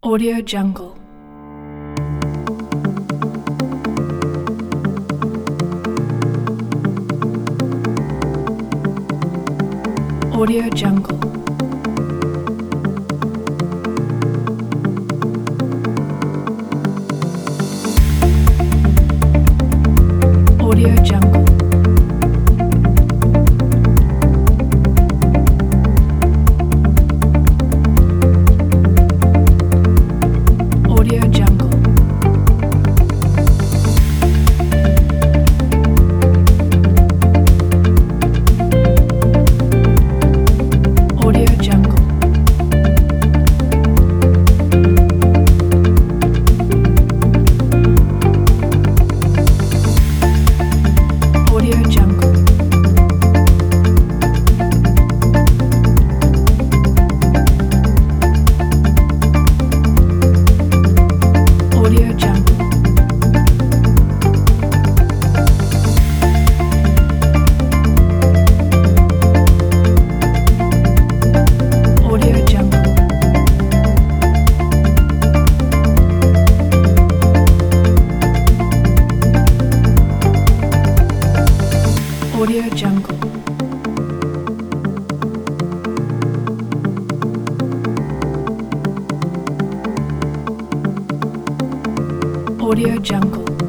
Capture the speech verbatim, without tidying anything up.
Audio Jungle. Audio Jungle. Audio Jungle. Audio Jungle. Audio Jungle. Audio Jungle. Audio Jungle. Audio Jungle. Audio Jungle. Audio Jungle.